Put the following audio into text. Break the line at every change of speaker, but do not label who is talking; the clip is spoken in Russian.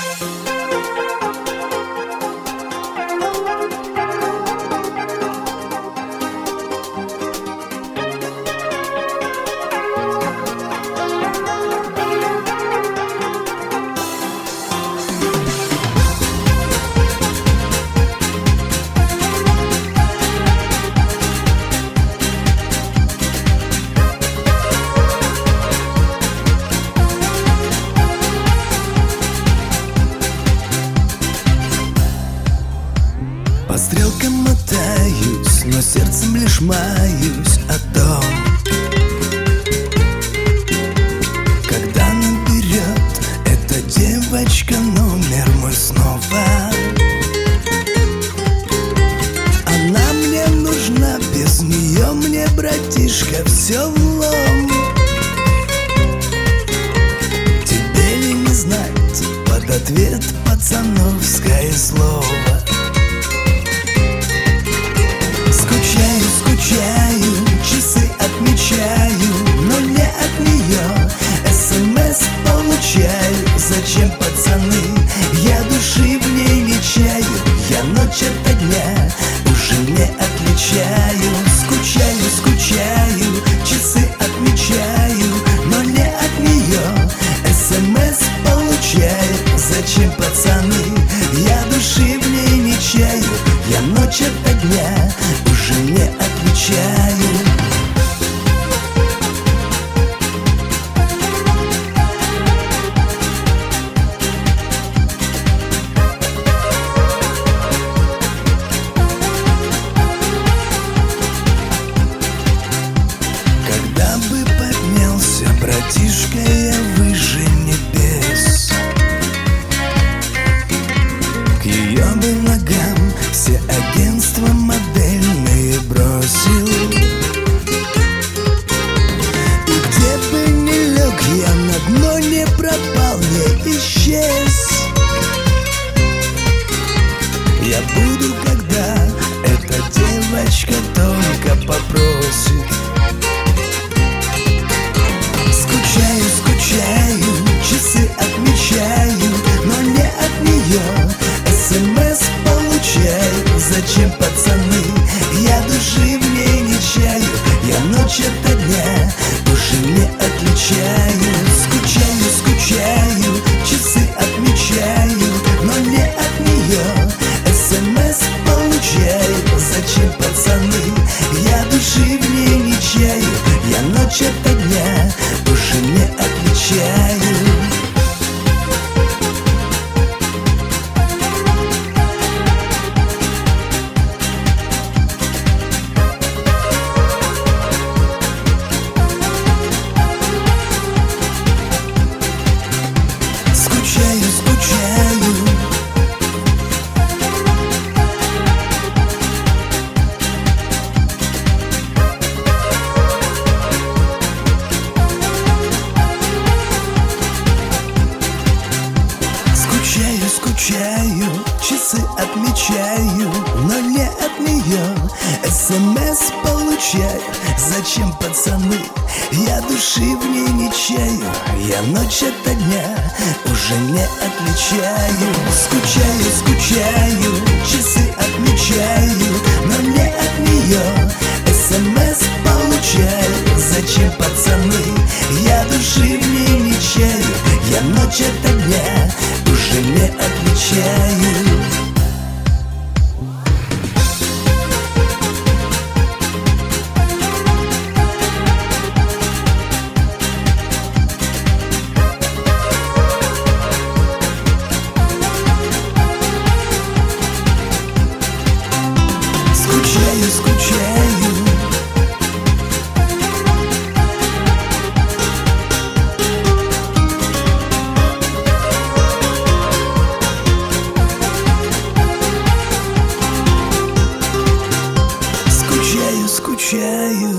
По стрелкам мотаюсь, но сердцем лишь маюсь о том, когда наберет эта девочка номер мой снова. Она мне нужна, без нее мне, братишка, все влом. Тебе ли не знать под ответ пацановское слово? Скучаю, часы отмечаю, но не от нее. СМС получаю, зачем, пацаны? Я души в ней не чаю, я ночь ото дня уже не отличаю. Скучаю, часы отмечаю, но не от нее. СМС получаю, зачем, пацаны? Я души в ней не чаю, я ночь ото дня уже не отличаю. Когда бы поднялся, братишка, я выше небес, к ее бы ногам все агентства модельные бросил. И где бы ни лег, я на дно не пропал, не исчез. Я буду, когда эта девочка только попросит. Скучаю, часы отмечаю, но не от нее. СМС получаю, зачем, пацаны? Я души в ней не чаю, я ночь ото дня уже не отличаю. Скучаю, часы отмечаю, но не от нее. СМС получаю, зачем, пацаны? Я души в ней не чаю, я ночь ото дня уже не отличаю. Скучаю, часы отмечаю, но не от нее. СМС получаю, зачем, пацаны? Я души в ней не чаю, я ночь ото дня уже не отличаю. Скучаю, часы отмечаю, но не от нее. СМС получаю, зачем, пацаны? Я души в ней не чаю, я ночь ото дня уже не отличаю. Скучаю,